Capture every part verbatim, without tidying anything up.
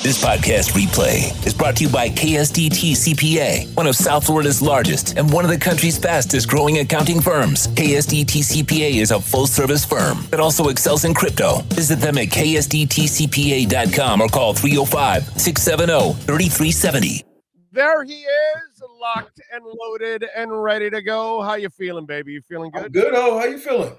This podcast replay is brought to you by K S D T C P A, one of South Florida's largest and one of the country's fastest growing accounting firms. K S D T C P A is a full-service firm that also excels in crypto. Visit them at K S D T C P A dot com or call three oh five, six seven oh, three three seven oh. There he is, locked and loaded and ready to go. How you feeling, baby? You feeling good? I'm good. Oh, how you feeling?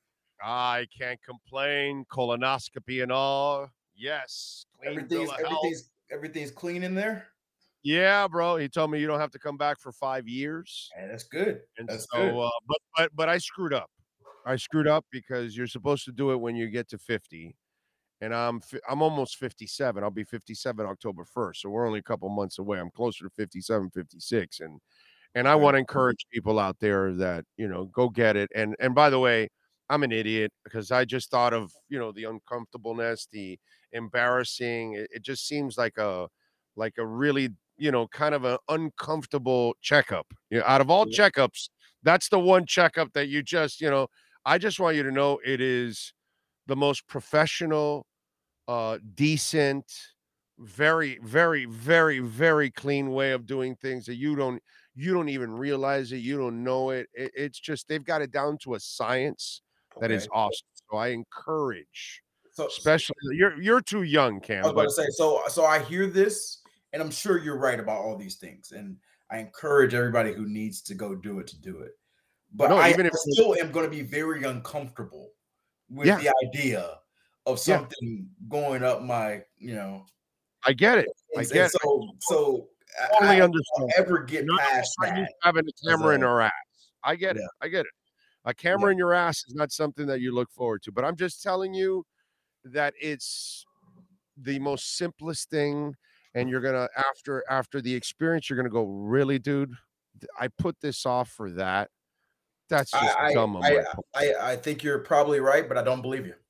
I can't complain. Colonoscopy and all. Yes. Clean Everything's bill of health. everything's everything's clean in there. Yeah, bro. He told me you don't have to come back for five years. Man, that's good. And That's so, good. Uh, but but but I screwed up. I screwed up because you're supposed to do it when you get to fifty, and I'm fi- I'm almost fifty-seven. I'll be fifty-seven October first, so we're only a couple months away. I'm closer to fifty-seven, fifty-six, and and I Okay. want to encourage people out there that, you know, go get it. And and by the way, I'm an idiot because I just thought of, you know, the uncomfortableness, the embarrassing. It, it just seems like a like a really, you know, kind of an uncomfortable checkup. You know, out of all Yeah. checkups, that's the one checkup that you just, you know, I just want you to know it is the most professional, uh, decent, very, very, very, very clean way of doing things that you don't you don't even realize it, you don't know it. it it's just they've got it down to a science that is Okay. awesome. So I encourage, So, so especially you're you're too young, I Cam, was about but to say. So so I hear this, and I'm sure you're right about all these things, and I encourage everybody who needs to go do it to do it. But no, I even if still am going to be very uncomfortable with yeah, the idea of yeah, something going up my, you know, I get it. I and, and get it. I so so I, I totally don't understand. ever We're get not past not used that to having a as camera in a our ass. I get it. yeah I get it. A yeah. camera in your ass is not something that you look forward to, but I'm just telling you that it's the most simplest thing, and you're gonna after after the experience, you're gonna go, really, dude, th- I put this off for that. That's just I dumb on I my I part. I I think you're probably right, but I don't believe you.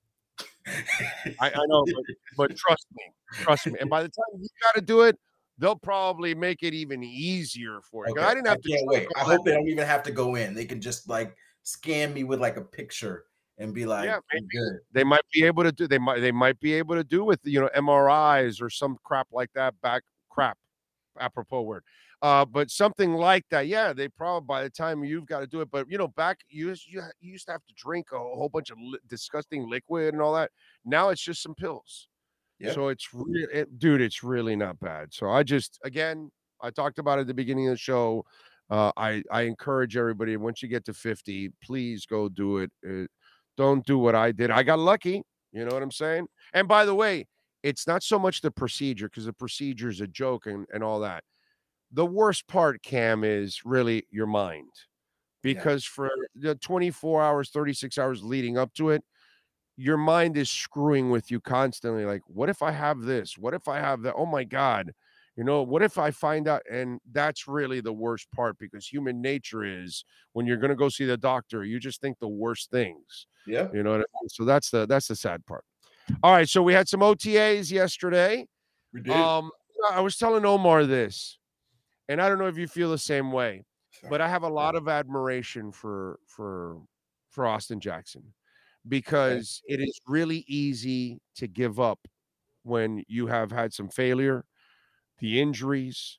I, I know, but, but trust me, trust me. And by the time you got to do it, they'll probably make it even easier for you. 'Cause Okay, I didn't I have to can't drink wait. I all that. hope they don't even have to go in. They can just like scan me with like a picture and be like, Yeah, "I'm good." they might be able to do. They might they might be able to do with, you know, M R Is or some crap like that. Back crap, apropos word. Uh, but something like that, yeah, they probably by the time you've got to do it. But you know, back you used you, you used to have to drink a whole bunch of li- disgusting liquid and all that. Now it's just some pills. Yeah. So it's really, it, dude, it's really not bad. So I just, again, I talked about it at the beginning of the show. Uh, I I encourage everybody once you get to fifty, please go do it. Uh, don't do what I did. I got lucky. You know what I'm saying? And by the way, it's not so much the procedure because the procedure is a joke and, and all that. The worst part, Cam, is really your mind Yeah. because for the twenty-four hours, thirty-six hours leading up to it, your mind is screwing with you constantly. Like, what if I have this? What if I have that? Oh my God. You know, what if I find out? And that's really the worst part because human nature is when you're going to go see the doctor, you just think the worst things. Yeah. You know what I mean? So that's the that's the sad part. All right. So we had some O T As yesterday. We did. Um, I was telling Omar this, and I don't know if you feel the same way, but I have a lot of admiration for for for Austin Jackson Okay. because it is really easy to give up when you have had some failure, the injuries,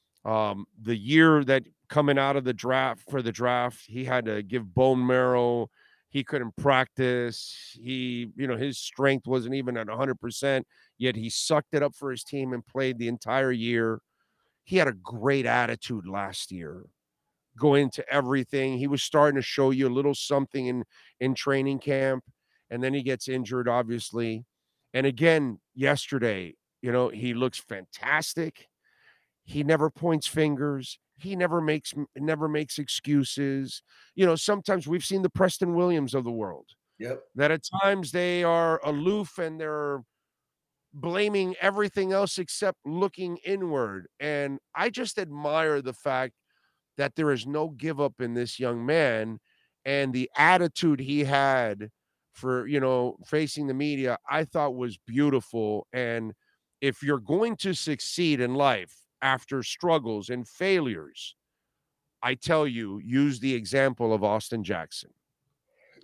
um, the year that coming out of the draft for the draft, he had to give bone marrow. He couldn't practice. He, you know, his strength wasn't even at one hundred percent, yet he sucked it up for his team and played the entire year. He had a great attitude last year going into everything. He was starting to show you a little something in in training camp, and then he gets injured, obviously. And again, yesterday, you know, he looks fantastic. He never points fingers. He never makes never makes excuses. You know, sometimes we've seen the Preston Williams of the world Yep. that at times they are aloof and they're blaming everything else except looking inward. And I just admire the fact that there is no give up in this young man and the attitude he had for, you know, facing the media, I thought was beautiful. And if you're going to succeed in life after struggles and failures, I tell you, use the example of Austin Jackson.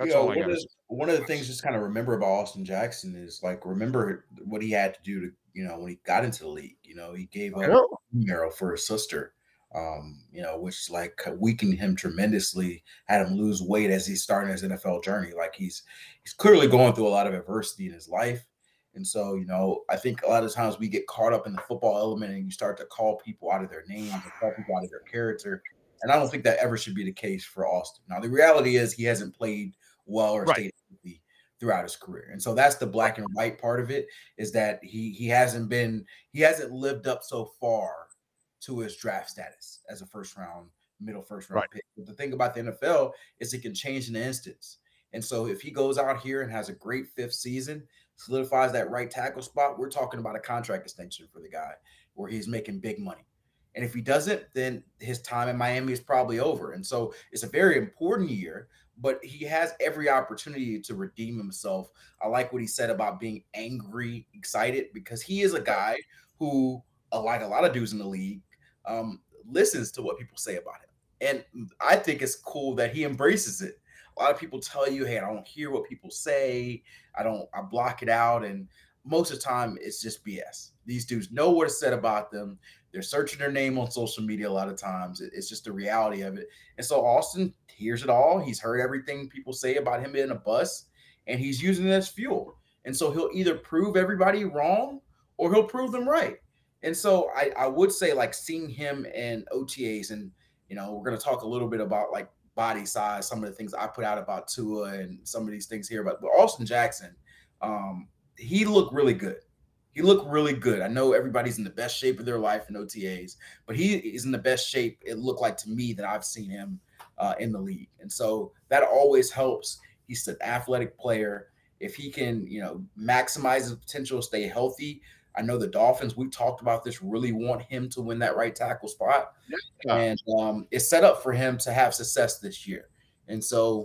That's You know, all I one got to of say. one of the things just kind of remember about Austin Jackson is like remember what he had to do to, you know, when he got into the league. You know, he gave I up know. marrow for his sister, um, you know, which like weakened him tremendously, had him lose weight as he's starting his N F L journey. Like he's he's clearly going through a lot of adversity in his life. And so, you know, I think a lot of times we get caught up in the football element and you start to call people out of their names and call people out of their character. And I don't think that ever should be the case for Austin. Now, the reality is he hasn't played well or Right. stayed healthy throughout his career. And so that's the black and white part of it, is that he he hasn't been he hasn't lived up so far to his draft status as a first round, middle first round Right. pick. But the thing about the N F L is it can change in an instance. And so if he goes out here and has a great fifth season, solidifies that right tackle spot, we're talking about a contract extension for the guy where he's making big money. And if he doesn't, then his time in Miami is probably over. And so it's a very important year, but he has every opportunity to redeem himself. I like what he said about being angry, excited, because he is a guy who, like a lot of dudes in the league, um, listens to what people say about him. And I think it's cool that he embraces it. A lot of people tell you, hey, I don't hear what people say. I don't, I block it out. And most of the time it's just B S. These dudes know what is said about them. They're searching their name on social media a lot of times. It's just the reality of it. And so Austin hears it all. He's heard everything people say about him being a bust, and he's using it as fuel. And so he'll either prove everybody wrong or he'll prove them right. And so I, I would say, like, seeing him in O T As, and, you know, we're going to talk a little bit about like body size, some of the things I put out about Tua and some of these things here, but, but Austin Jackson, um, he looked really good. He looked really good. I know everybody's in the best shape of their life in O T As, but he is in the best shape, it looked like to me, that I've seen him uh, in the league. And so that always helps. He's an athletic player. If he can, you know, maximize his potential, stay healthy. I know the Dolphins, we've talked about this, really want him to win that right tackle spot. Yeah. And um, it's set up for him to have success this year. And so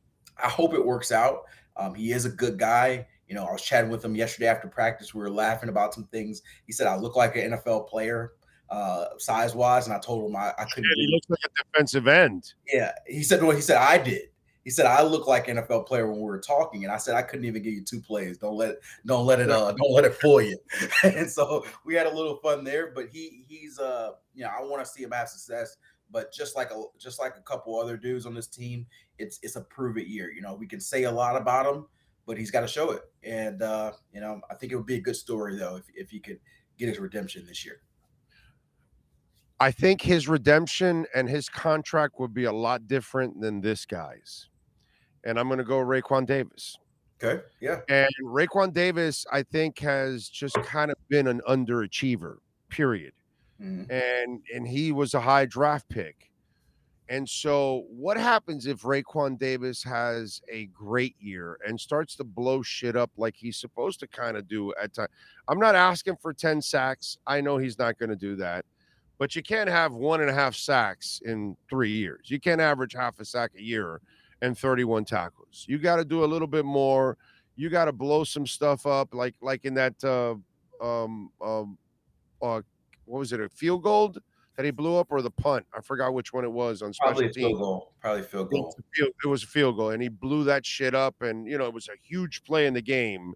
I hope it works out. Um, he is a good guy. You know, I was chatting with him yesterday after practice. We were laughing about some things. He said I look like an N F L player, uh, size-wise, and I told him I, I couldn't. Yeah, he looks like a defensive end. Yeah, he said. Well, he said I did. He said I look like an N F L player when we were talking, and I said I couldn't even give you two plays. Don't let, don't let it, uh, don't let it fool you. And so we had a little fun there. But he, he's, uh, you know, I want to see him have success. But just like a, just like a couple other dudes on this team, it's, it's a prove it year. You know, we can say a lot about him, but he's got to show it. And, uh, you know, I think it would be a good story, though, if, if he could get his redemption this year. I think his redemption and his contract would be a lot different than this guy's. And I'm going to go Raekwon Davis. Okay, yeah. And Raekwon Davis, I think, has just kind of been an underachiever, period. Mm-hmm. And, and he was a high draft pick. And so what happens if Raekwon Davis has a great year and starts to blow shit up like he's supposed to kind of do at times? I'm not asking for ten sacks. I know he's not going to do that. But you can't have one and a half sacks in three years. You can't average half a sack a year and thirty-one tackles. You got to do a little bit more. You got to blow some stuff up, like like in that, uh, um, um, uh, what was it, a field goal that he blew up, or the punt? I forgot which one it was on special Probably teams. Field goal. Probably field goal. It was, a field, it was a field goal, and he blew that shit up, and you know it was a huge play in the game,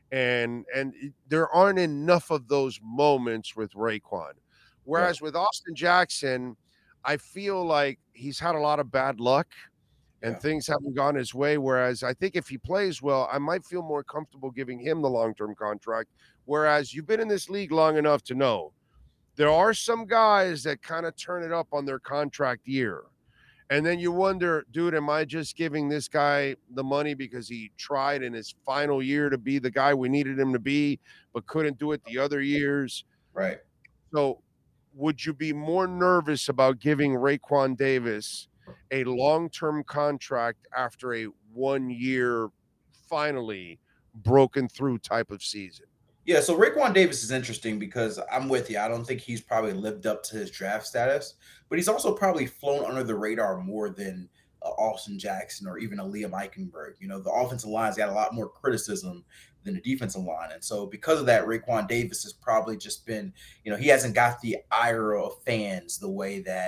and and there aren't enough of those moments with Raekwon. Whereas yeah. with Austin Jackson, I feel like he's had a lot of bad luck and yeah. things haven't gone his way. Whereas I think if he plays well, I might feel more comfortable giving him the long-term contract. Whereas you've been in this league long enough to know there are some guys that kind of turn it up on their contract year. And then you wonder, dude, am I just giving this guy the money because he tried in his final year to be the guy we needed him to be, but couldn't do it the other years? Right. So would you be more nervous about giving Raekwon Davis a long-term contract after a one-year, finally broken through type of season? Yeah, so Raekwon Davis is interesting because I'm with you. I don't think he's probably lived up to his draft status, but he's also probably flown under the radar more than uh, Austin Jackson or even a Liam Eichenberg. You know, the offensive line's got a lot more criticism than the defensive line. And so because of that, Raekwon Davis has probably just been, you know, he hasn't got the ire of fans the way that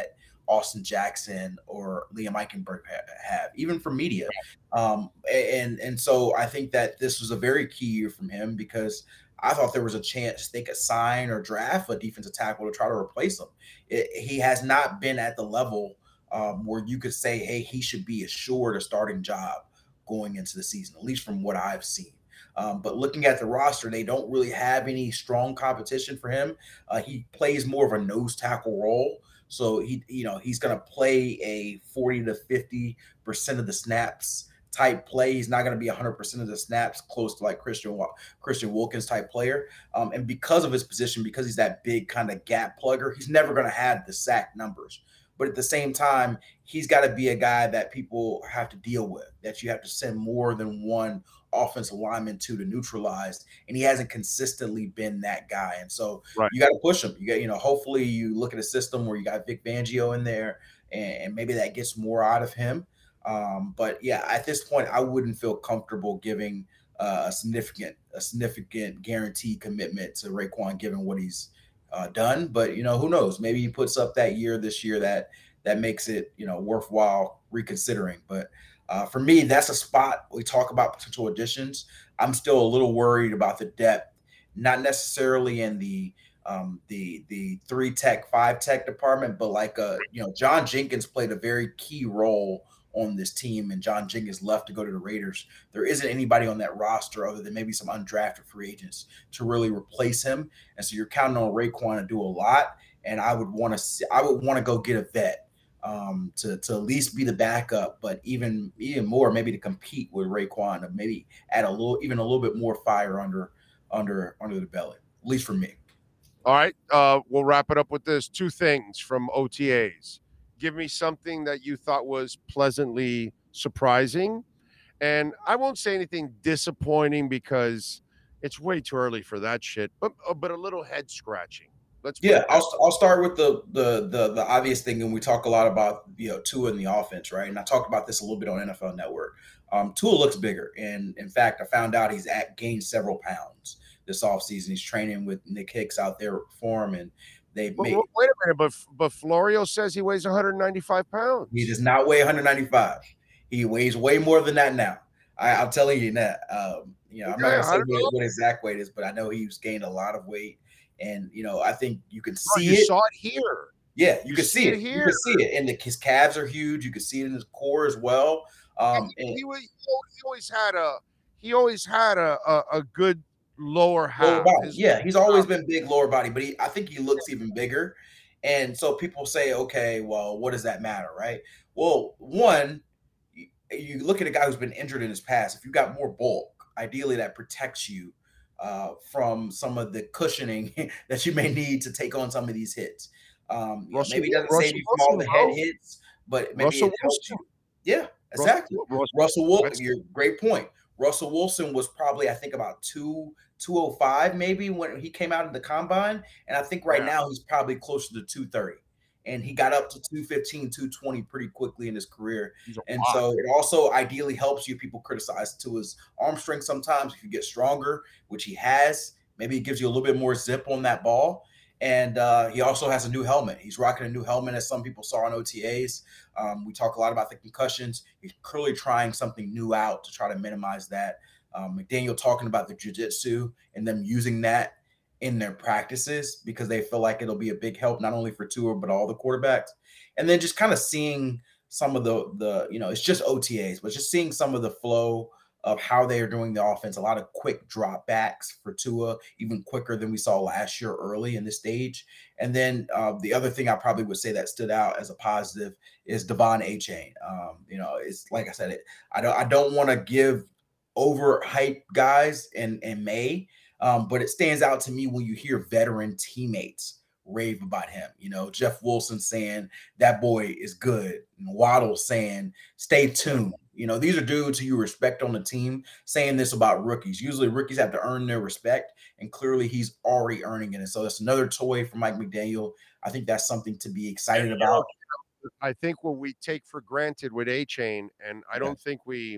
Austin Jackson or Liam Eichenberg have, even for media. Um, and and so I think that this was a very key year from him, because I thought there was a chance they could sign or draft a defensive tackle to try to replace him. It, he has not been at the level um, where you could say, hey, he should be assured a starting job going into the season, at least from what I've seen. Um, but looking at the roster, they don't really have any strong competition for him. Uh, he plays more of a nose tackle role. So he, you know, he's going to play a forty to fifty percent of the snaps type play. He's not going to be one hundred percent of the snaps, close to like Christian Christian Wilkins type player. Um, and because of his position, because he's that big kind of gap plugger, he's never going to have the sack numbers. But at the same time, he's got to be a guy that people have to deal with, that you have to send more than one offensive lineman to to neutralize. And he hasn't consistently been that guy. And so right. you got to push him. You got, you know, hopefully you look at a system where you got Vic Fangio in there, and, and maybe that gets more out of him. Um, but yeah, at this point, I wouldn't feel comfortable giving uh, a significant, a significant guaranteed commitment to Raekwon, given what he's uh, done. But you know, who knows? Maybe he puts up that year this year that that makes it, you know, worthwhile reconsidering. But uh, for me, that's a spot we talk about potential additions. I'm still a little worried about the depth, not necessarily in the um, the the three tech, five tech department, but like uh, you know, John Jenkins played a very key role on this team, and John Jenkins left to go to the Raiders. There isn't anybody on that roster other than maybe some undrafted free agents to really replace him. And so you're counting on Raekwon to do a lot. And I would want to see, I would want to go get a vet um, to, to at least be the backup, but even, even more, maybe to compete with Raekwon, to maybe add a little, even a little bit more fire under, under, under the belly, at least for me. All right. Uh, we'll wrap it up with this. Two things from O T As. Give me something that you thought was pleasantly surprising. And I won't say anything disappointing because it's way too early for that shit, but but a little head scratching. Let's yeah, I'll I'll start with the the the the obvious thing, and we talk a lot about, you know, Tua in the offense, right? And I talked about this a little bit on N F L Network. Um, Tua looks bigger, and in fact, I found out he's at gained several pounds this offseason. He's training with Nick Hicks out there for him, and They but, make, wait a minute, but but Florio says he weighs one hundred ninety-five pounds. He does not weigh one hundred ninety-five. He weighs way more than that now. I, I'm telling you that. Um, you know, I'm yeah, not gonna say what, what exact weight is, but I know he's gained a lot of weight, and you know, I think you can see oh, you it. Saw it here. Yeah, you, you can see, see it. it here. You can see it, and the, his calves are huge. You can see it in his core as well. Um, he, and, he, was, he always had a he always had a a, a good lower half. Lower body. Yeah, he's always been big lower body, but he, I think he looks even bigger. And so people say, okay, well, what does that matter, right? Well, one, you, you look at a guy who's been injured in his past. If you've got more bulk, ideally that protects you uh, from some of the cushioning that you may need to take on some of these hits. Um, Russell, maybe it doesn't Russell, save you from Russell, all the head hits, but maybe Russell it helps you. Yeah, exactly. Russell, Russell Wilson, you're great point. Russell Wilson was probably, I think, about two. two oh five maybe when he came out in the combine, and I think right yeah. now he's probably closer to two thirty, and he got up to two fifteen, two twenty pretty quickly in his career. And lot. So it also ideally helps you. People criticize to his arm strength sometimes. If you get stronger, which he has, maybe it gives you a little bit more zip on that ball. And uh, he also has a new helmet. He's rocking a new helmet, as some people saw on O T As. Um, we talk a lot about the concussions. He's clearly trying something new out to try to minimize that. Um, McDaniel talking about the jiu-jitsu and them using that in their practices because they feel like it'll be a big help, not only for Tua, but all the quarterbacks. And then just kind of seeing some of the, the, you know, it's just O T As, but just seeing some of the flow of how they are doing the offense, a lot of quick drop backs for Tua, even quicker than we saw last year early in this stage. And then uh, the other thing I probably would say that stood out as a positive is Devon Achane. Um, you know, it's like I said, it, I don't, I don't want to give overhyped guys in, in May. Um, but it stands out to me when you hear veteran teammates rave about him. You know, Jeff Wilson saying that boy is good, and Waddle saying stay tuned. You know, these are dudes who you respect on the team saying this about rookies. Usually rookies have to earn their respect, and clearly he's already earning it. And so that's another toy for Mike McDaniel. I think that's something to be excited and, about. You know, I think what we take for granted with Achane, and I don't okay. think we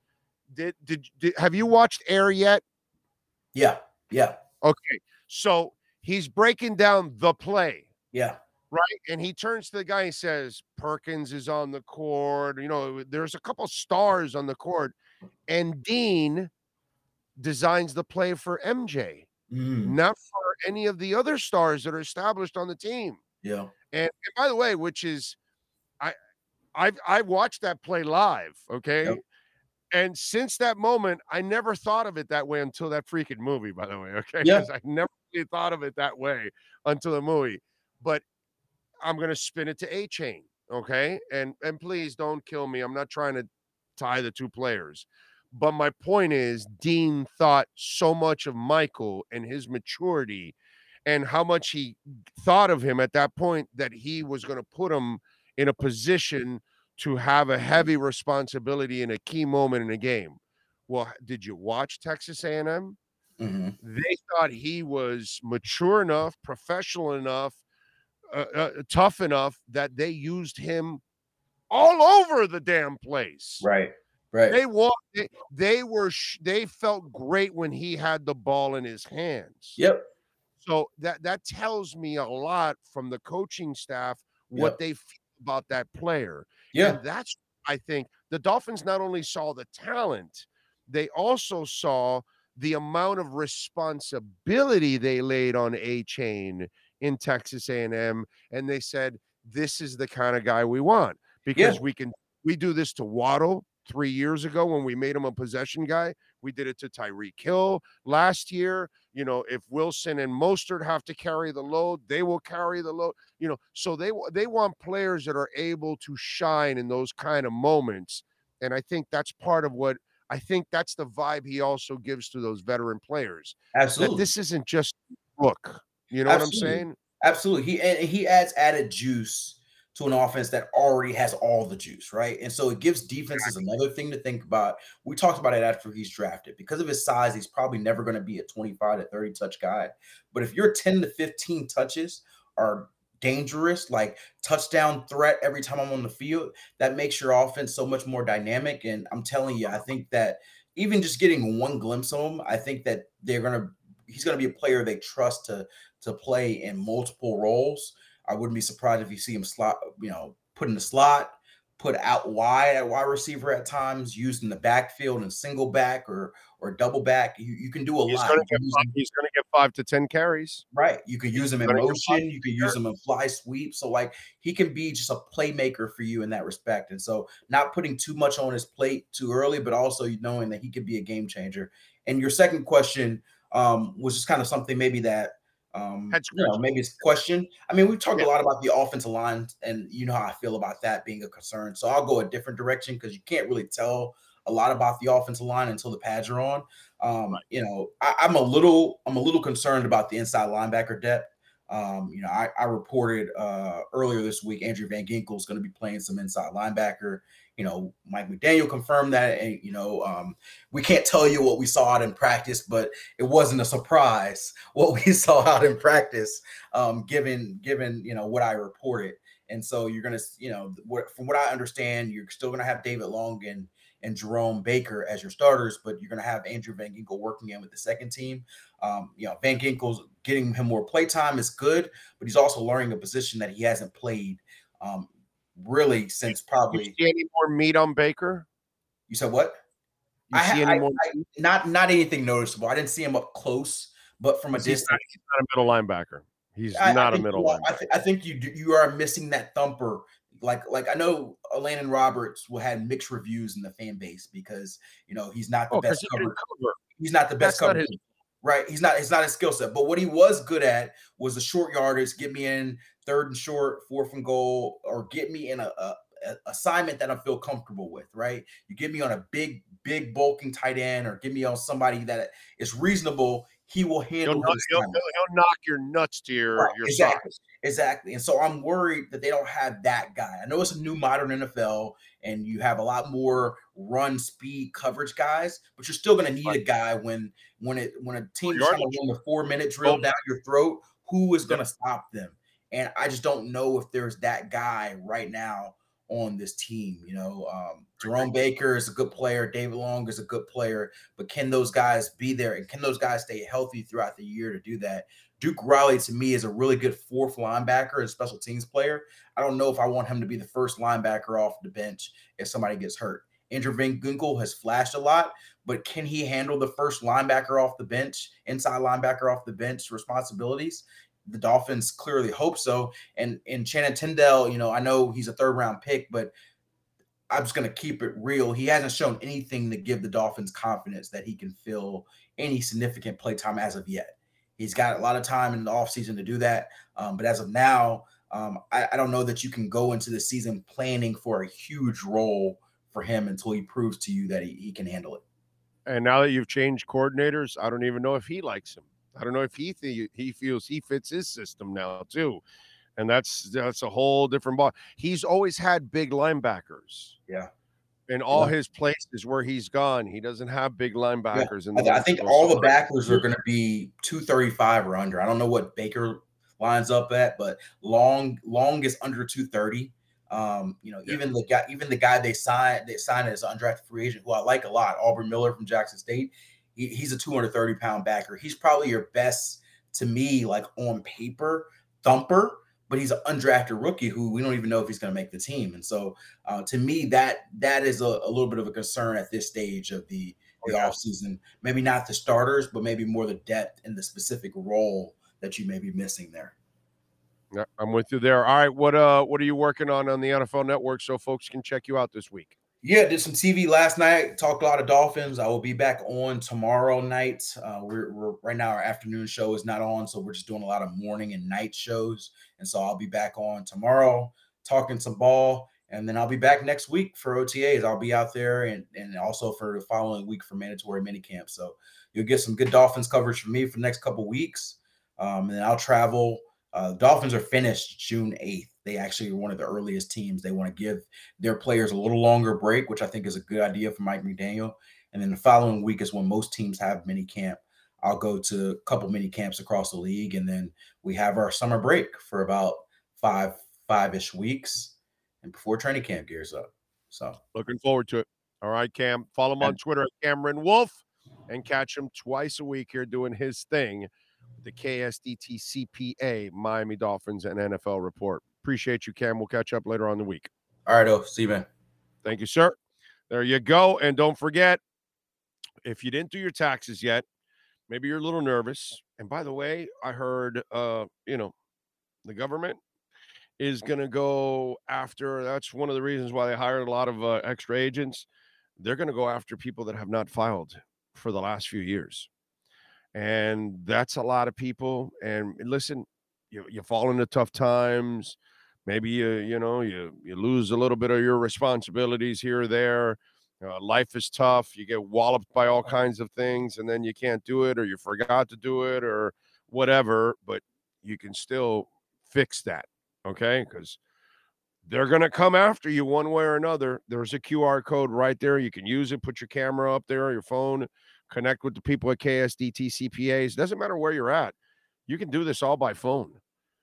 did, did, did, have you watched Air yet? Yeah. Yeah. Okay. So he's breaking down the play. Yeah. right? And he turns to the guy and says, Perkins is on the court. You know, there's a couple stars on the court. And Dean designs the play for M J, Mm, not for any of the other stars that are established on the team. yeah. And, and by the way, which is I I've I watched that play live, okay? Yep. And since that moment, I never thought of it that way until that freaking movie, by the way, okay? Yeah. Because I never really thought of it that way until the movie. But I'm gonna spin it to A-Chain, okay? And and please don't kill me. I'm not trying to tie the two players. But my point is, Dean thought so much of Michael and his maturity and how much he thought of him at that point that he was going to put him in a position to have a heavy responsibility in a key moment in a game. Well, did you watch Texas A and M? Hmm. They thought he was mature enough, professional enough, uh, uh, tough enough that they used him all over the damn place. Right. Right. They walked. They, they were. Sh- they felt great when he had the ball in his hands. Yep. So that that tells me a lot from the coaching staff what Yep. they feel about that player. Yeah. And that's, I think, the Dolphins not only saw the talent, they also saw the amount of responsibility they laid on A-Chain in Texas A and M, and they said, this is the kind of guy we want because Yeah. we can we do this to Waddle three years ago when we made him a possession guy. We did it to Tyreek Hill last year. You know, if Wilson and Mostert have to carry the load, they will carry the load. You know, so they they want players that are able to shine in those kind of moments. And I think that's part of what I think that's the vibe he also gives to those veteran players. Absolutely. That this isn't just look. You know Absolutely. what I'm saying? Absolutely. He and he adds added juice to an offense that already has all the juice, right? And so it gives defenses another thing to think about. We talked about it after he's drafted. Because of his size, he's probably never going to be a twenty-five to thirty touch guy. But if your ten to fifteen touches are dangerous, like touchdown threat every time I'm on the field, that makes your offense so much more dynamic. And I'm telling you, I think that even just getting one glimpse of him, I think that they're going to he's going to be a player they trust to to play in multiple roles. I wouldn't be surprised if you see him slot, you know, put in the slot, put out wide at wide receiver at times, used in the backfield and single back or or double back. You, you can do a He's lot. gonna You get can use five, him- he's gonna get five to ten carries. Right. You could use him in gonna get motion. You could use sure. him in fly sweep. So like he can be just a playmaker for you in that respect. And so not putting too much on his plate too early, but also knowing that he could be a game changer. And your second question um, was just kind of something maybe that um, Head you know, scratcher. maybe it's a question. I mean, we've talked Yeah. a lot about the offensive line, and you know how I feel about that being a concern. So I'll go a different direction because you can't really tell a lot about the offensive line until the pads are on. Um, Right. You know, I, I'm a little, I'm a little concerned about the inside linebacker depth. Um, you know, I, I reported uh, earlier this week Andrew Van Ginkel is going to be playing some inside linebacker. You know, Mike McDaniel confirmed that, and you know, um, we can't tell you what we saw out in practice, but it wasn't a surprise what we saw out in practice, um, given given you know what I reported. And so you're gonna, you know, what, from what I understand, you're still gonna have David Long and and Jerome Baker as your starters, but you're gonna have Andrew Van Ginkel working in with the second team. Um, you know, Van Ginkel's getting him more play time is good, but he's also learning a position that he hasn't played um, really since probably. You see any more meat on Baker? You said what? You I, see ha- any I, more? I not not anything noticeable. I didn't see him up close, but from a He's distance, not, he's not a middle linebacker. He's I, not I a think, middle you are, I, linebacker. th- I think you do- you are missing that thumper. Like like I know Landon Roberts will have mixed reviews in the fan base because you know he's not the Oh, because best he can cover. cover. He's not the best That's not cover. his- Right. He's not, it's not his skill set. But what he was good at was the short yardage, get me in third and short, fourth and goal, or get me in a, a, a assignment that I feel comfortable with, right? You get me on a big, big bulking tight end, or get me on somebody that is reasonable. He will handle He'll, knock, those he'll, assignments. he'll knock your nuts to your, Right, your exactly. socks. Exactly. And so I'm worried that they don't have that guy. I know it's a new modern N F L and you have a lot more run speed coverage guys, but you're still going to need Right. a guy when when it when a team is Yardage. trying to run the four minute drill down your throat, who is going to stop them? And I just don't know if there's that guy right now on this team. You know, um, Jerome Baker is a good player. David Long is a good player, but can those guys be there? And can those guys stay healthy throughout the year to do that? Duke Riley, to me, is a really good fourth linebacker and special teams player. I don't know if I want him to be the first linebacker off the bench if somebody gets hurt. Andrew Van Ginkel has flashed a lot, but can he handle the first linebacker off the bench, inside linebacker off the bench responsibilities? The Dolphins clearly hope so. And and Shannon Tyndall, you know, I know he's a third round pick, but I'm just going to keep it real. He hasn't shown anything to give the Dolphins confidence that he can fill any significant play time as of yet. He's got a lot of time in the offseason to do that. Um, but as of now, um, I, I don't know that you can go into the season planning for a huge role for him until he proves to you that he, he can handle it. And now that you've changed coordinators, I don't even know if he likes him. I don't know if he th- he feels he fits his system now too. And that's that's a whole different ball. He's always had big linebackers. Yeah. In all yeah. his places where he's gone, he doesn't have big linebackers. Yeah. In I, I think all the backers are going to be two thirty-five or under. I don't know what Baker lines up at, but long long is under two thirty. Um, you know, yeah. even the guy, even the guy they signed, they signed as an undrafted free agent, who I like a lot, Aubrey Miller from Jackson State. He, he's a two thirty pound backer. He's probably your best, to me, like on paper, thumper, but he's an undrafted rookie who we don't even know if he's going to make the team. And so uh, to me, that that is a, a little bit of a concern at this stage of the, the yeah. offseason. Maybe not the starters, but maybe more the depth in the specific role that you may be missing there. Yeah, I'm with you there. All right, what uh, what are you working on on the N F L Network so folks can check you out this week? Yeah, did some T V last night. Talked a lot of Dolphins. I will be back on tomorrow night. Uh, we're, we're right now our afternoon show is not on, so we're just doing a lot of morning and night shows. And so I'll be back on tomorrow, talking some ball, and then I'll be back next week for O T As. I'll be out there, and and also for the following week for mandatory minicamp. So you'll get some good Dolphins coverage from me for the next couple weeks, um, and then I'll travel. Uh, Dolphins are finished June eighth. They actually are one of the earliest teams. They want to give their players a little longer break, which I think is a good idea for Mike McDaniel. And then the following week is when most teams have mini camp. I'll go to a couple mini camps across the league, and then we have our summer break for about five, five-ish weeks, and before training camp gears up. So looking forward to it. All right, Cam. Follow him on Twitter at Cameron Wolf, and catch him twice a week here doing his thing. The K S D T C P A, Miami Dolphins, and N F L Report. Appreciate you, Cam. We'll catch up later on in the week. All right, oh, see you, man. Thank you, sir. There you go. And don't forget, if you didn't do your taxes yet, maybe you're a little nervous. And by the way, I heard, uh, you know, the government is going to go after, that's one of the reasons why they hired a lot of uh, extra agents. They're going to go after people that have not filed for the last few years. And that's a lot of people. And listen, you you fall into tough times. Maybe you you know you you lose a little bit of your responsibilities here or there. Uh, life is tough. You get walloped by all kinds of things, and then you can't do it, or you forgot to do it, or whatever. But you can still fix that, okay? Because they're going to come after you one way or another. There's a Q R code right there. You can use it. Put your camera up there, your phone. Connect with the people at K S D T C P As. Doesn't matter where you're at. You can do this all by phone.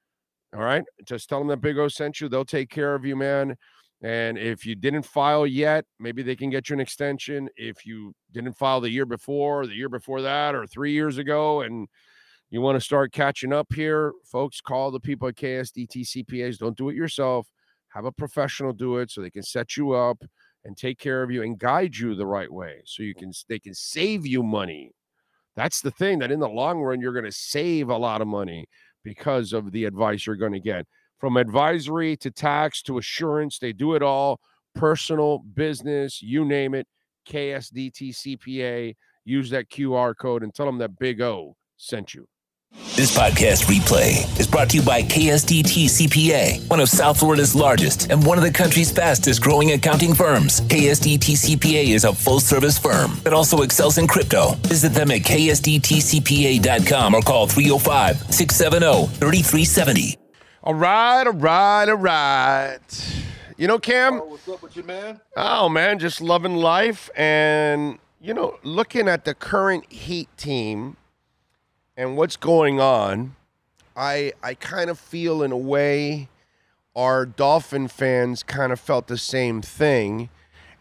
All right? Just tell them that Big O sent you. They'll take care of you, man. And if you didn't file yet, maybe they can get you an extension. If you didn't file the year before, the year before that, or three years ago, and you want to start catching up here, folks, call the people at K S D T C P As. Don't do it yourself. Have a professional do it so they can set you up and take care of you and guide you the right way so you can they can save you money. That's the thing, that in the long run, you're going to save a lot of money because of the advice you're going to get. From advisory to tax to assurance, they do it all. Personal, business, you name it. K S D T C P A. Use that Q R code and tell them that Big O sent you. This podcast replay is brought to you by K S D T C P A, one of South Florida's largest and one of the country's fastest growing accounting firms. K S D T C P A is a full-service firm that also excels in crypto. Visit them at K S D T C P A dot com or call three oh five, six seven oh, three three seven oh. All right, all right, all right. You know, Cam? Oh, what's up with you, man? Oh, man, just loving life. And, you know, looking at the current Heat team and what's going on, I I kind of feel in a way our Dolphin fans kind of felt the same thing.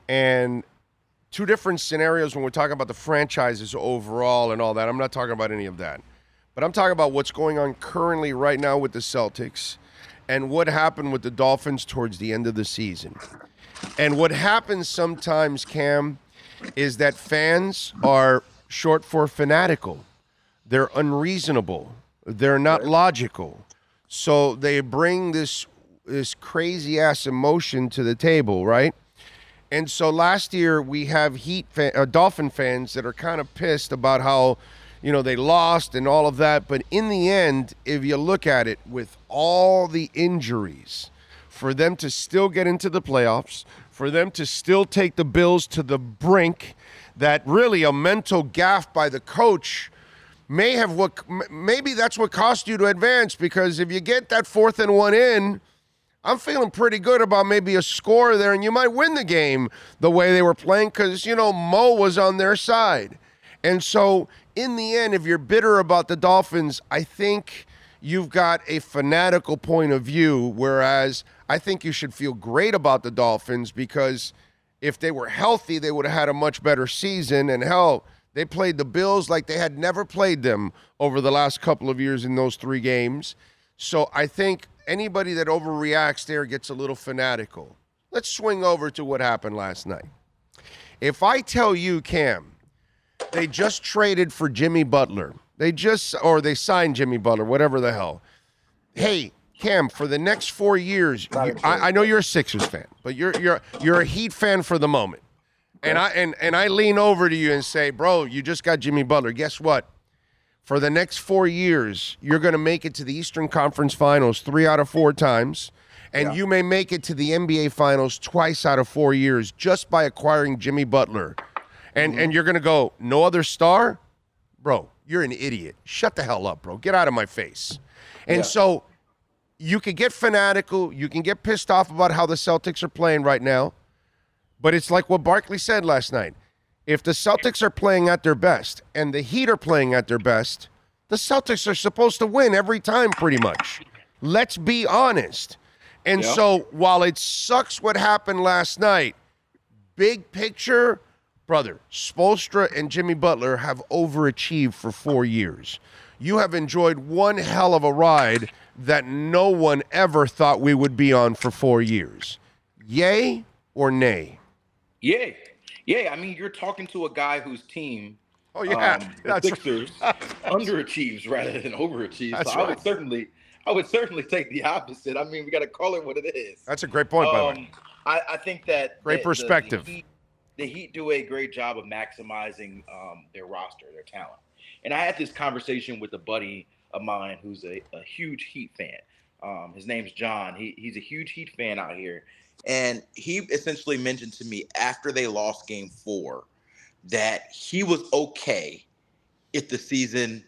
And two different scenarios when we're talking about the franchises overall and all that. I'm not talking about any of that. but I'm talking about what's going on currently right now with the Celtics and what happened with the Dolphins towards the end of the season. And what happens sometimes, Cam, is that fans are short for fanatical. They're unreasonable. They're not logical. So they bring this this crazy-ass emotion to the table, right? And so last year we have Heat fan, uh, Dolphin fans that are kind of pissed about how, you know, they lost and all of that. But in the end, if you look at it, with all the injuries, for them to still get into the playoffs, for them to still take the Bills to the brink, that really a mental gaffe by the coach may have what maybe that's what cost you to advance, because if you get that fourth and one in, I'm feeling pretty good about maybe a score there, and you might win the game the way they were playing because, you know, Mo was on their side. And so in the end, if you're bitter about the Dolphins, I think you've got a fanatical point of view, whereas I think you should feel great about the Dolphins because if they were healthy, they would have had a much better season. And hell, they played the Bills like they had never played them over the last couple of years in those three games. So I think anybody that overreacts there gets a little fanatical. Let's swing over to what happened last night. If I tell you, Cam, they just traded for Jimmy Butler. They just, or they signed Jimmy Butler, whatever the hell. Hey, Cam, for the next four years, you, I, I know you're a Sixers fan, but you're you're you're a Heat fan for the moment. And I and, and I lean over to you and say, bro, you just got Jimmy Butler. Guess what? For the next four years, you're going to make it to the Eastern Conference Finals three out of four times, and yeah. you may make it to the N B A Finals twice out of four years just by acquiring Jimmy Butler. And mm-hmm. and you're going to go, no other star? Bro, you're an idiot. Shut the hell up, bro. Get out of my face. And yeah. so you can get fanatical. You can get pissed off about how the Celtics are playing right now. But it's like what Barkley said last night. If the Celtics are playing at their best and the Heat are playing at their best, the Celtics are supposed to win every time pretty much. Let's be honest. And yeah. so while it sucks what happened last night, big picture, brother, Spoelstra and Jimmy Butler have overachieved for four years. You have enjoyed one hell of a ride that no one ever thought we would be on for four years. Yay or nay? Yay. Yeah, I mean, you're talking to a guy whose team, oh yeah, um, the Sixers, underachieves rather than overachieves. That's so right. I would certainly, I would certainly take the opposite. I mean, we got to call it what it is. That's a great point, um, by the way. I, I think that great the, perspective. The, the, Heat, the Heat do a great job of maximizing um, their roster, their talent. And I had this conversation with a buddy of mine who's a, a huge Heat fan. Um, his name's John. He he's a huge Heat fan out here. And he essentially mentioned to me after they lost game four that he was okay if the season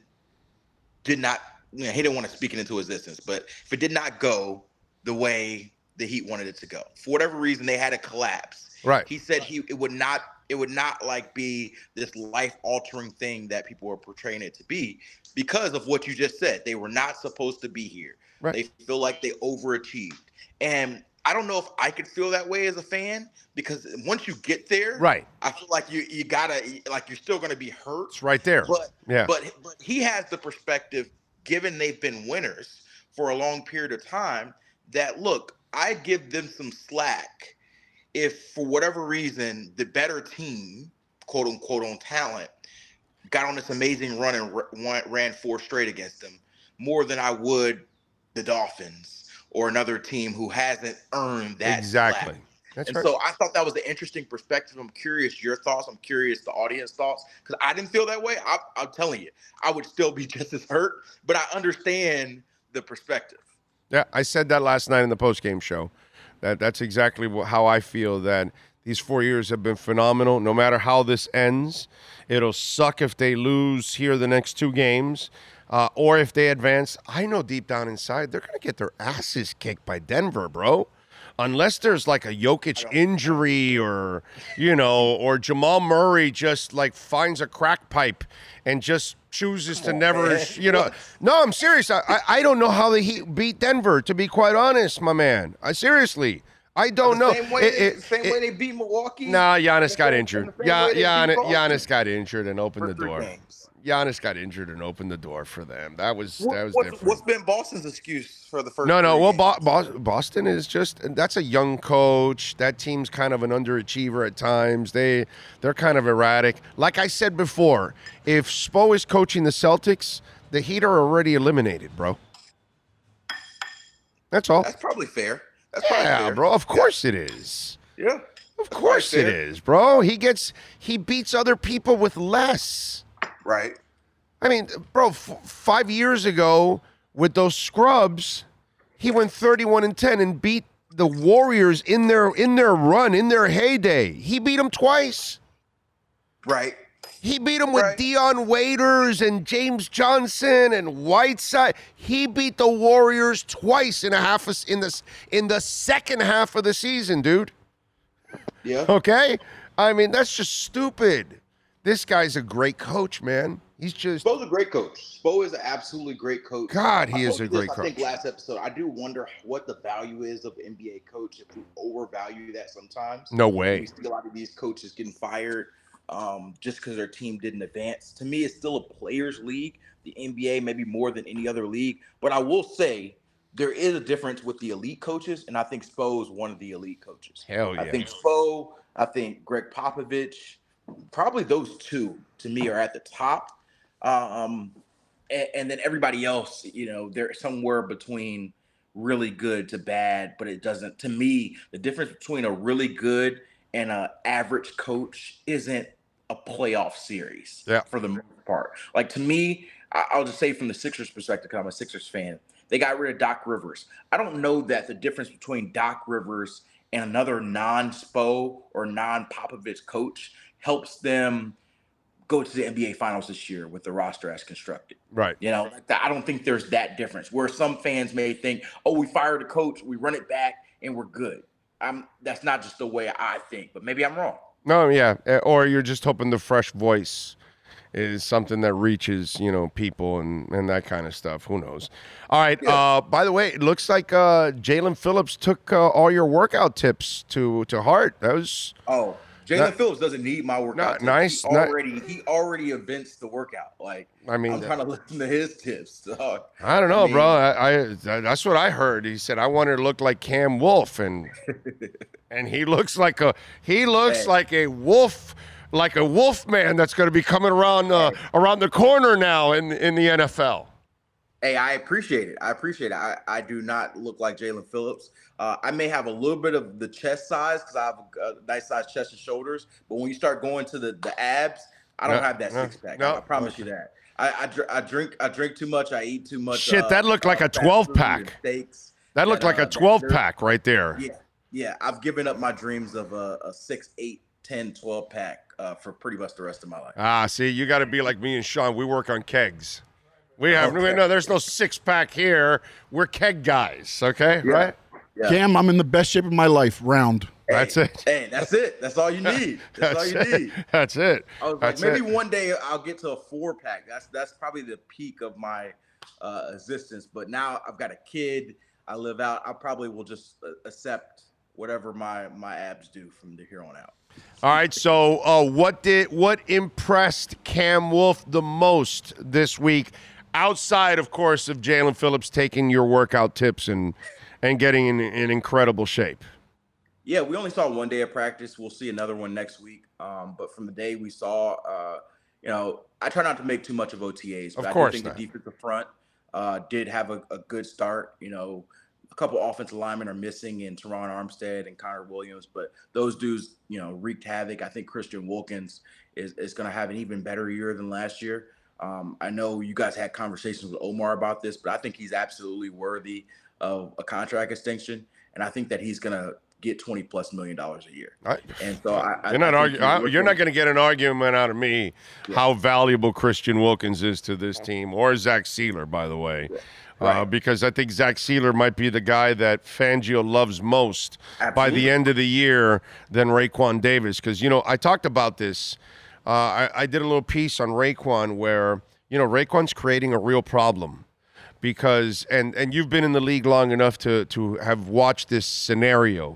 did not, you know, he didn't want to speak it into existence, but if it did not go the way the Heat wanted it to go, for whatever reason, they had a collapse. Right. He said he it would not it would not like be this life altering thing that people were portraying it to be because of what you just said. They were not supposed to be here. Right. They feel like they overachieved. And I don't know if I could feel that way as a fan because once you get there, right, I feel like you you gotta like you're still gonna be hurt. It's right there. But yeah, but but he has the perspective, given they've been winners for a long period of time, that look, I give them some slack if for whatever reason the better team, quote unquote, on talent, got on this amazing run and ran four straight against them more than I would the Dolphins or another team who hasn't earned that. Exactly. Slack. That's and right. so I thought that was an interesting perspective. I'm curious your thoughts. I'm curious the audience thoughts because I didn't feel that way. I, I'm telling you, I would still be just as hurt, but I understand the perspective. Yeah, I said that last night in the postgame show. That that's exactly what, how I feel that these four years have been phenomenal. No matter how this ends, it'll suck if they lose here the next two games. Uh, or if they advance, I know deep down inside, they're going to get their asses kicked by Denver, bro. Unless there's like a Jokic injury or, you know, or Jamal Murray just like finds a crack pipe and just chooses Come to on, never, man. you know. No, I'm serious. I, I, I don't know how the Heat beat Denver, to be quite honest, my man. I seriously. I don't the know. Same way, it, they, it, same it, way they beat Milwaukee. Nah, Giannis got injured. Yeah, Giannis, Giannis Giannis got injured and opened the door. Games. Giannis got injured and opened the door for them. That was What, that was what's, different. what's been Boston's excuse for the first? No, no. three Well, games? Bo- Bo- Boston is just that's a young coach. That team's kind of an underachiever at times. They they're kind of erratic. Like I said before, if Spo is coaching the Celtics, the Heat are already eliminated, bro. That's all. That's probably fair. That's probably Yeah, fair. bro. Of course it is. Yeah. Of course it fair. is, bro. He gets he beats other people with less. Right. I mean, bro, f- five years ago with those scrubs, he went thirty-one and ten and beat the Warriors in their in their run, in their heyday. He beat them twice. Right. He beat them with Right. Dion Waiters and James Johnson and Whiteside. He beat the Warriors twice in a half of, in the in the second half of the season, dude. Yeah. Okay? I mean, that's just stupid. This guy's a great coach, man. He's just Spo's a great coach. Spo is an absolutely great coach. God, he I is told a you this, great I think coach. last episode, I do wonder what the value is of an N B A coach if we overvalue that sometimes. No We way. see a lot of these coaches getting fired um, just because their team didn't advance. To me, it's still a players' league. The N B A maybe more than any other league. But I will say there is a difference with the elite coaches, and I think Spo is one of the elite coaches. Hell yeah. I think Spo, I think Greg Popovich, probably those two to me are at the top. Um, and, and then everybody else, you know, they're somewhere between really good to bad, but it doesn't, to me, the difference between a really good and an average coach isn't a playoff series Yeah. for the most part. Like to me, I, I'll just say from the Sixers perspective, 'cause I'm a Sixers fan, they got rid of Doc Rivers. I don't know that the difference between Doc Rivers and another non-Spo or non-Popovich coach helps them go to the N B A Finals this year with the roster as constructed. Right. You know, like that, I don't think there's that difference where some fans may think, oh, we fired a coach, we run it back, and we're good. I'm, that's not just the way I think, but maybe I'm wrong. No, yeah. Uh, Or you're just hoping the fresh voice is something that reaches, you know, people and, and that kind of stuff. Who knows? All right. Yeah. Uh, by the way, it looks like uh, Jalen Phillips took uh, all your workout tips to, to heart. That was Oh, Jalen That- Phillips doesn't need my workout. Nah, tips. nice, He ni- already, he already events the workout. Like, I mean, I'm trying to listen to his tips. So, I don't know, I bro. I, I that's what I heard. He said I wanted to look like Cam Wolf, and and he looks like a he looks Hey. like a wolf, like a wolf man that's going to be coming around uh, around the corner now in in the N F L. Hey, I appreciate it. I appreciate it. I, I do not look like Jalen Phillips. Uh, I may have a little bit of the chest size because I have a, a nice size chest and shoulders. But when you start going to the, the abs, I don't No, have that no, six pack. no. I, I promise you that. I, I, dr- I drink I drink too much. I eat too much. Shit, uh, that looked like uh, a fast twelve food and pack. Steaks. That looked that, like uh, a that twelve there- pack right there. Yeah, yeah. I've given up my dreams of a, a six, eight, ten, twelve pack uh, for pretty much the rest of my life. Ah, see, you got to be like me and Sean. We work on kegs. We have Okay. no. There's no six pack here. We're keg guys. Okay, Yeah. right? Yeah. Cam, I'm in the best shape of my life. Round. That's Hey, it. Hey, that's it. That's all you need. That's, all you it. need. That's it. I was like, That's maybe it. one day I'll get to a four pack. That's that's probably the peak of my uh, existence. But now I've got a kid. I live out. I probably will just uh, accept whatever my my abs do from the here on out. All right. So, uh, what did what impressed Cam Wolf the most this week, outside, of course, of Jalen Phillips taking your workout tips and and getting in, in incredible shape? Yeah, we only saw one day of practice. We'll see another one next week. Um, but from the day we saw, uh, you know, I try not to make too much of O T As. But Of I course do think not. the defensive front uh, did have a, a good start. You know, a couple offensive linemen are missing in Teron Armstead and Connor Williams, but those dudes, you know, wreaked havoc. I think Christian Wilkins is, is going to have an even better year than last year. Um, I know you guys had conversations with Omar about this, but I think he's absolutely worthy of a contract extension. And I think that he's going to get twenty plus million dollars a year. I, And so I, I you're not I argu- think I- he's You're not looking- going to get an argument out of me Yeah. how valuable Christian Wilkins is to this team, or Zach Sealer, by the way, uh, Right. because I think Zach Sealer might be the guy that Fangio loves most by Absolutely. the end of the year than Raekwon Davis. Because, you know, I talked about this. Uh, I, I did a little piece on Raekwon where, you know, Raekwon's creating a real problem. Because and and you've been in the league long enough to to have watched this scenario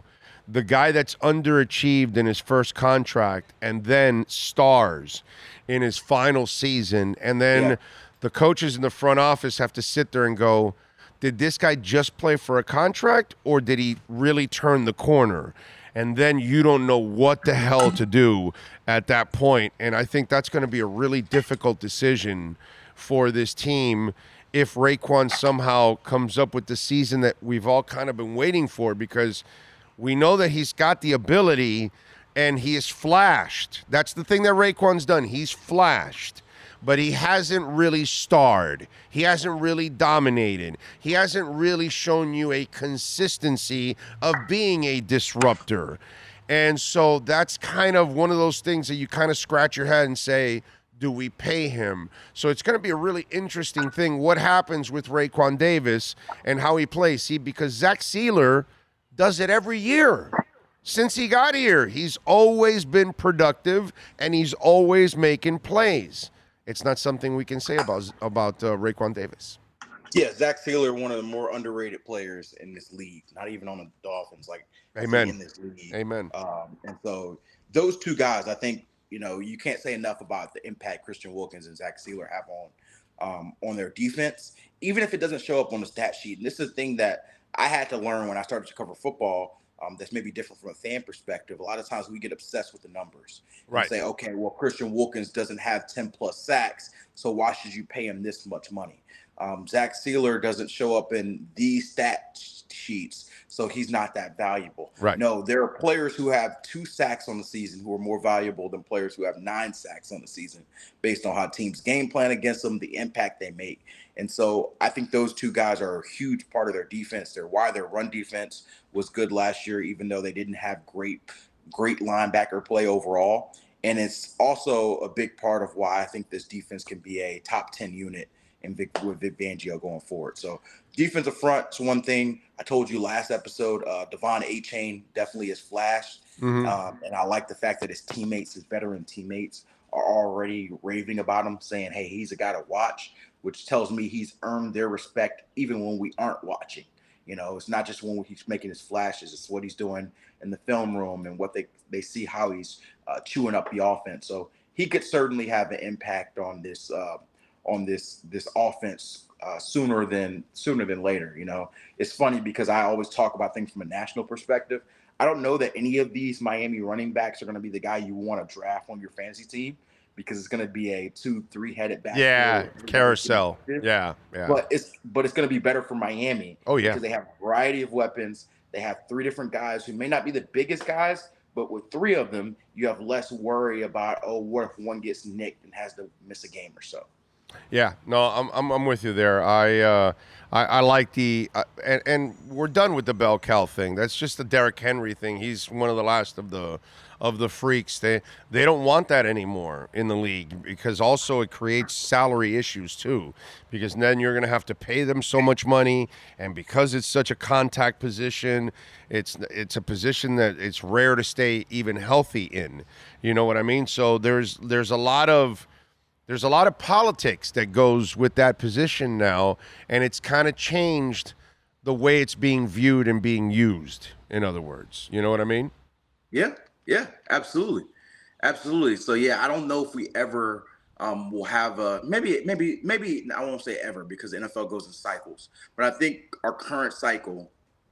the guy that's underachieved in his first contract and then stars in his final season, and then Yeah. the coaches in the front office have to sit there and go, did this guy just play for a contract or did he really turn the corner? And then you don't know what the hell to do at that point. And I think that's going to be a really difficult decision for this team if Raekwon somehow comes up with the season that we've all kind of been waiting for, because we know that he's got the ability and he has flashed. That's the thing that Raekwon's done. He's flashed. But he hasn't really starred. He hasn't really dominated. He hasn't really shown you a consistency of being a disruptor. And so that's kind of one of those things that you kind of scratch your head and say, do we pay him? So it's going to be a really interesting thing what happens with Raekwon Davis and how he plays. See, because Zach Sealer does it every year. Since he got here, he's always been productive and he's always making plays. It's not something we can say about about uh, Raekwon Davis. Yeah, Zach Sealer, one of the more underrated players in this league. Not even on the Dolphins, like Amen. in this league. Amen. Um, and so those two guys, I think, you know, you can't say enough about the impact Christian Wilkins and Zach Sealer have on um, on their defense, even if it doesn't show up on the stat sheet. And this is a thing that I had to learn when I started to cover football. Um, that's maybe different from a fan perspective. A lot of times we get obsessed with the numbers. Right. And say, okay, well, Christian Wilkins doesn't have ten plus sacks, so why should you pay him this much money? Um, Zach Sealer doesn't show up in these stat sheets, so he's not that valuable. Right. No, there are players who have two sacks on the season who are more valuable than players who have nine sacks on the season based on how teams game plan against them, the impact they make. And so I think those two guys are a huge part of their defense. They're why their run defense was good last year, even though they didn't have great, great linebacker play overall. And it's also a big part of why I think this defense can be a top ten unit in Vic, with Vic Fangio going forward. So defensive front is one thing. I told you last episode, uh, Devon Achane definitely has flashed. Mm-hmm. Um, and I like the fact that his teammates, his veteran teammates, are already raving about him, saying, hey, he's a guy to watch, which tells me he's earned their respect even when we aren't watching. You know, it's not just when he's making his flashes, it's what he's doing in the film room and what they, they see how he's uh, chewing up the offense. So he could certainly have an impact on this uh, on this this offense uh, sooner than sooner than later. You know, it's funny because I always talk about things from a national perspective. I don't know that any of these Miami running backs are going to be the guy you want to draft on your fantasy team, because it's going to be a two, three-headed back. Yeah, carousel. Yeah, yeah. But it's but it's going to be better for Miami. Oh, yeah. Because they have a variety of weapons. They have three different guys who may not be the biggest guys, but with three of them, you have less worry about, oh, what if one gets nicked and has to miss a game or so. Yeah, no, I'm I'm, I'm with you there. I uh, I, I like the uh, and, and we're done with the Bell Cal thing. That's just the Derrick Henry thing. He's one of the last of the of the freaks. They they don't want that anymore in the league, because also it creates salary issues too, because then you're going to have to pay them so much money, and because it's such a contact position, it's it's a position that it's rare to stay even healthy in. You know what I mean? So there's there's a lot of There's a lot of politics that goes with that position now, and it's kind of changed the way it's being viewed and being used, in other words. You know what I mean? Yeah, yeah, absolutely. Absolutely. So, yeah, I don't know if we ever um, will have a – maybe, maybe, maybe I won't say ever, because the N F L goes in cycles. But I think our current cycle,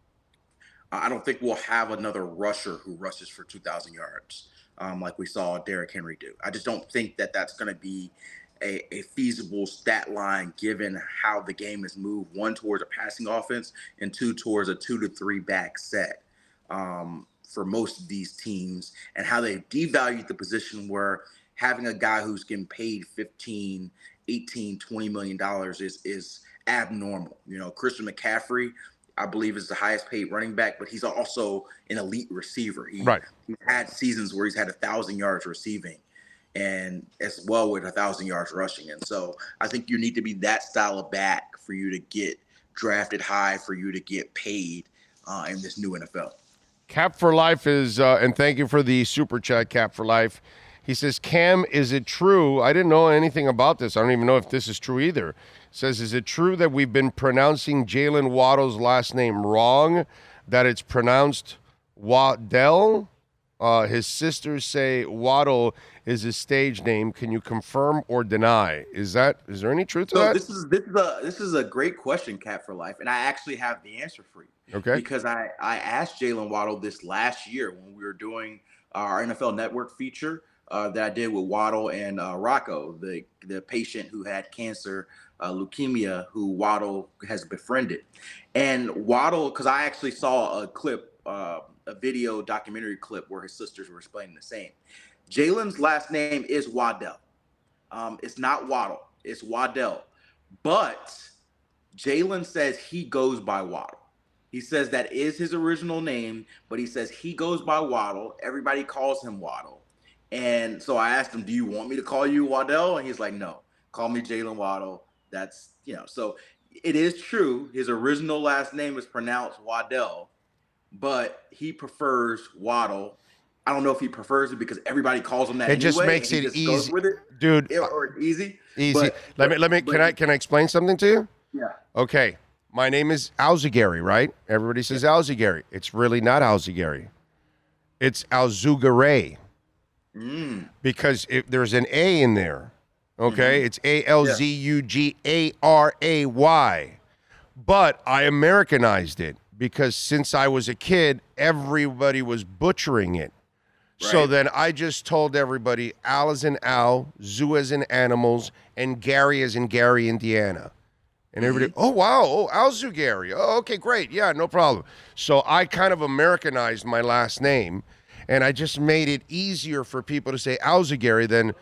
I don't think we'll have another rusher who rushes for two thousand yards. Um, like we saw Derrick Henry do. I just don't think that that's going to be a, a feasible stat line given how the game is moved, one towards a passing offense and two towards a two to three back set um, for most of these teams, and how they devalued the position where having a guy who's getting paid fifteen, eighteen, twenty million dollars is, is abnormal. You know, Christian McCaffrey, I believe, is the highest paid running back, but he's also an elite receiver. He, right. He's had seasons where he's had a thousand yards receiving, and as well with a thousand yards rushing. And so I think you need to be that style of back for you to get drafted high, for you to get paid uh, in this new N F L. Cap for Life is, uh, and thank you for the super chat, Cap for Life. He says, Cam, is it true? I didn't know anything about this. I don't even know if this is true either. Says, is it true that we've been pronouncing Jalen Waddle's last name wrong, that it's pronounced Waddell. Uh, his sisters say Waddle is his stage name. Can you confirm or deny? Is that is there any truth to So that? this is this is a this is a great question, Cat for Life, and I actually have the answer for you. Okay. Because I I asked Jalen Waddle this last year when we were doing our N F L Network feature uh, that I did with Waddle and uh, Rocco, the the patient who had cancer, uh, leukemia, who Waddle has befriended, and Waddle, because I actually saw a clip. Uh, a video documentary clip where his sisters were explaining the same. Jalen's last name is Waddell. Um, it's not Waddle, it's Waddell. But Jalen says he goes by Waddle. He says that is his original name, but he says he goes by Waddle. Everybody calls him Waddle. And so I asked him, do you want me to call you Waddell? And he's like, no, call me Jalen Waddle. That's, you know, so it is true. His original last name is pronounced Waddell, but he prefers Waddle. I don't know if he prefers it because everybody calls him that. It just anyway, makes and he it just goes easy, with it. dude. It- or easy. Easy. But- let me let me. but- Can I can I explain something to you? Yeah. Okay. My name is Alzigari, right? Everybody says Alzigari. It's really not Alzigari. It's Alzugare Mm. because if there's an A in there, okay, it's A L Z U G A R A Y. But I Americanized it because since I was a kid, everybody was butchering it. So Right. then I just told everybody Al as in Al, Zoo as in animals, and Gary as in Gary, Indiana. And everybody, oh, wow, oh, Alzu Gary. Oh, okay, great. Yeah, no problem. So I kind of Americanized my last name, and I just made it easier for people to say Alzu Gary than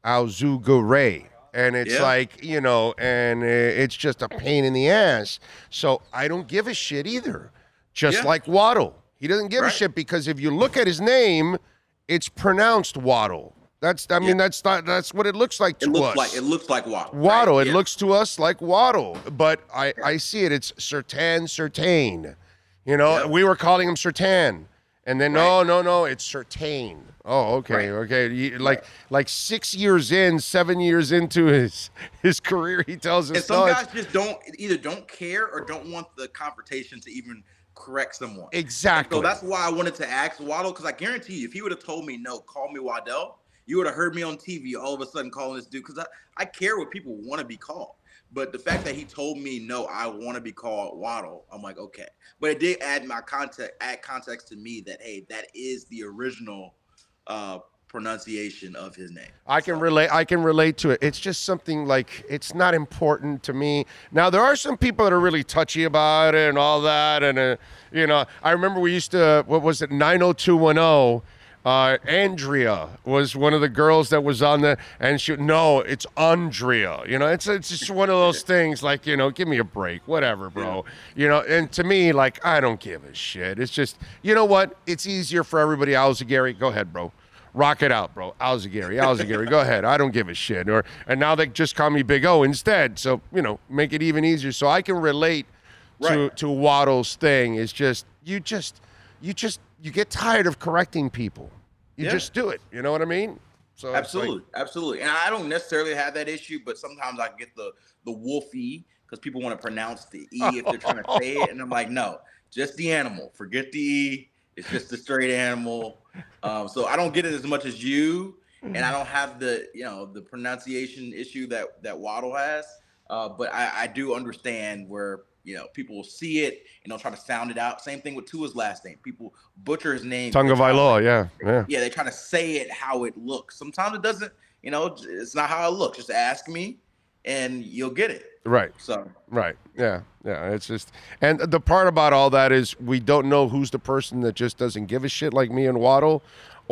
Alzugare. And it's Yeah. like, you know, and uh, it's just a pain in the ass. So I don't give a shit either. Just Yeah. like Waddle. He doesn't give a Right. shit because if you look at his name, it's pronounced Waddle. That's, I mean, Yeah. that's not, that's what it looks like to It looks us. like it looks like Waddle. Waddle. right? It Yeah. looks to us like Waddle, but I, I see it. It's Sertan, Sertain. You know, Yep. we were calling him Sertan, and then no, Right. no, no, it's Sertain. Oh, okay, Right. okay. You- like, like six years in, seven years into his his career, he tells us. And some no, guys it's- just don't either don't care or don't want the confrontation to even correct someone. exactly. So that's why I wanted to ask Waddle, because I guarantee you, if he would have told me no, call me Waddell, you would have heard me on T V all of a sudden calling this dude, because I, I care what people want to be called. But the fact that he told me no, I want to be called Waddle, I'm like, okay. But it did add my context, add context to me that hey, that is the original uh, pronunciation of his name. I can So, relate. I can relate to it. It's just something like it's not important to me. Now there are some people that are really touchy about it and all that, and uh, you know, I remember we used to. What was it? nine oh two one oh. Uh, Andrea was one of the girls that was on the, and she no, it's Andrea. You know, it's it's just one of those things. Like, you know, give me a break, whatever, bro. You know, and to me, like, I don't give a shit. It's just, you know what? It's easier for everybody. Alzigari, go ahead, bro. Rock it out, bro. Alzigari, Alzigari, go ahead. I don't give a shit. Or and now they just call me Big O instead. So, you know, make it even easier. So I can relate to Right. to Waddle's thing. Is just you just you just you get tired of correcting people. You Yeah. just do it. You know what I mean? So it's like- Absolutely, absolutely. And I don't necessarily have that issue, but sometimes I get the the wolfie because people want to pronounce the E if they're trying to say it. And I'm like, no, just the animal. Forget the E. It's just a straight animal. Um, so I don't get it as much as you, and I don't have the you know the pronunciation issue that that Waddle has. Uh, but I, I do understand where you know people will see it and they'll try to sound it out. Same thing with Tua's last name. People butcher his name. Tongue of They're trying to, Iloa, yeah, yeah. yeah, they try to say it how it looks. Sometimes it doesn't, you know, it's not how it looks. Just ask me and you'll get it. Right. So, Right. Yeah. Yeah. It's just, and the part about all that is we don't know who's the person that just doesn't give a shit like me and Waddle,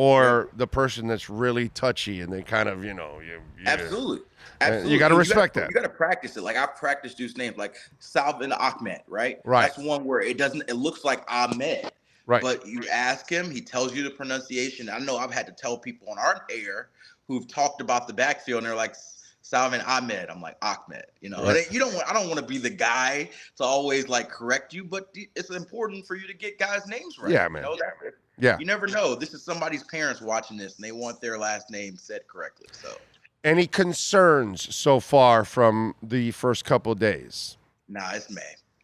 or the person that's really touchy and they kind of, you know, you, you absolutely. Uh, Absolutely. you gotta And respect gotta- that. You got to practice it. Like I've practiced dudes' names, like Salvin Ahmed, right? Right. That's one where it doesn't, it looks like Ahmed. Right. But you ask him, he tells you the pronunciation. I know I've had to tell people on our air who've talked about the backfield and they're like, Salvin Ahmed. I'm like, Ahmed, you know, Right. and you don't want, I don't want to be the guy to always like correct you, but it's important for you to get guys' names right. Yeah, You man. know, that- Yeah. You never know. This is somebody's parents watching this and they want their last name said correctly. So, Any concerns so far from the first couple days? nah, it's May.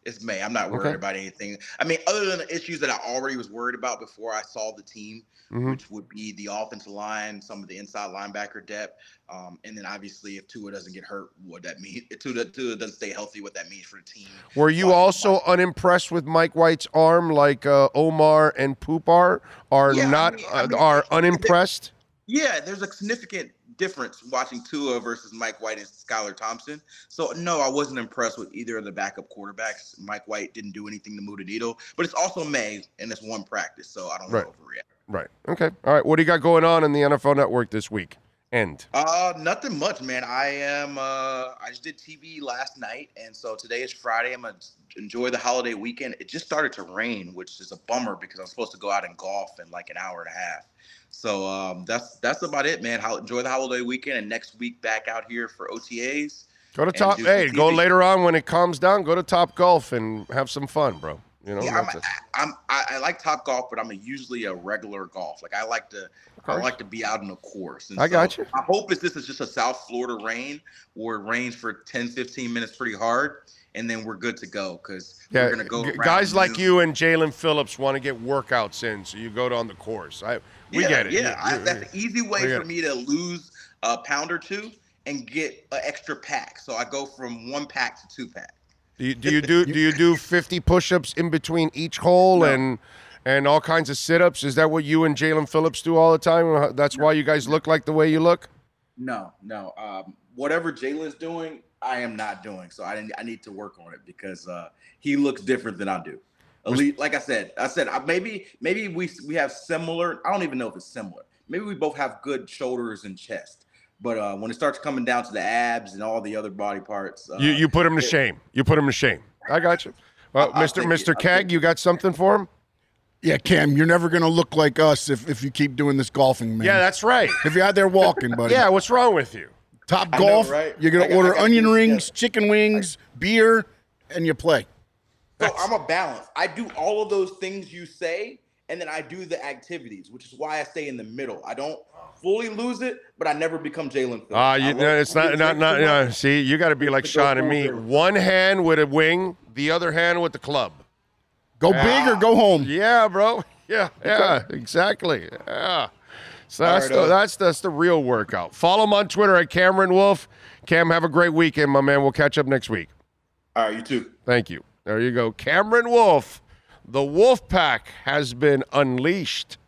It's May. I'm not worried Okay. about anything. I mean, other than the issues that I already was worried about before I saw the team, Mhm. which would be the offensive line, some of the inside linebacker depth, um, and then obviously if Tua doesn't get hurt, what that means. If Tua, Tua doesn't stay healthy, what that means for the team. Were you Watching also Mike- unimpressed with Mike White's arm, like uh, Omar and Poupar are Yeah, I not mean- I uh, mean, are unimpressed? Yeah, there's a significant difference watching Tua versus Mike White and Skylar Thompson. So, no, I wasn't impressed with either of the backup quarterbacks. Mike White didn't do anything to move the needle, but it's also May, and it's one practice, so I don't Right. want to overreact. Right. Okay. All right. What do you got going on in the N F L Network this week? End. Uh, nothing much, man. I am. Uh, I just did T V last night, and so today is Friday. I'm gonna enjoy the holiday weekend. It just started to rain, which is a bummer because I'm supposed to go out and golf in like an hour and a half. So um, that's that's about it, man. How enjoy the holiday weekend, and next week back out here for O T As. Go to And top. do some Hey, go T V. later on when it calms down. Go to Top Golf and have some fun, bro. You know. Yeah, I'm, that's it. I'm, I, I like Top Golf, but I'm a, usually a regular golf. Like I like to, I course. like to be out in the course. And I got you. I hope is this is just a South Florida rain, where it rains for ten, fifteen minutes pretty hard, and then we're good to go because Yeah, we're gonna go. g- around guys like noon. you and Jalen Phillips want to get workouts in, so you go on the course. I we yeah, get it. Yeah, You- I, you- that's an easy way we get for it. me to lose a pound or two and get an extra pack. So I go from one pack to two pack. Do you do you do, do you do fifty push-ups in between each hole No. and and all kinds of sit-ups? Is that what you and Jalen Phillips do all the time? That's why you guys look like the way you look? No, no. Um, whatever Jalen's doing, I am not doing. So I I need to work on it because uh, he looks different than I do. Elite, like I said, I said I, maybe maybe we we have similar. I don't even know if it's similar. Maybe we both have good shoulders and chest. But uh, when it starts coming down to the abs and all the other body parts, uh, You you put him to it- shame. You put him to shame. I got you. Well, I'll Mister take it. Mister I'll Keg, take you got something for him? Yeah, Cam, you're never gonna look like us if, if you keep doing this golfing, man. Yeah, that's right. if you're out there walking, buddy. Yeah, what's wrong with you? Top I know, golf. right? You're gonna I got- order I got onion things rings, together. chicken wings, beer, and you play. So I'm a balance. I do all of those things you say, and then I do the activities, which is why I stay in the middle. I don't fully lose it, but I never become Jalen Phillips. Ah, I you love- no, it's I not get not tricked not. too Uh, much. see, you got to be like To go Sean and full me. zero. One hand with a wing, the other hand with the club. Go big or go home. Yeah, bro. Yeah, yeah, exactly. Yeah. So All that's right, the uh, that's that's the real workout. Follow him on Twitter at Cameron Wolf. Cam, have a great weekend, my man. We'll catch up next week. All right, you too. Thank you. There you go. Cameron Wolf. The Wolf Pack has been unleashed.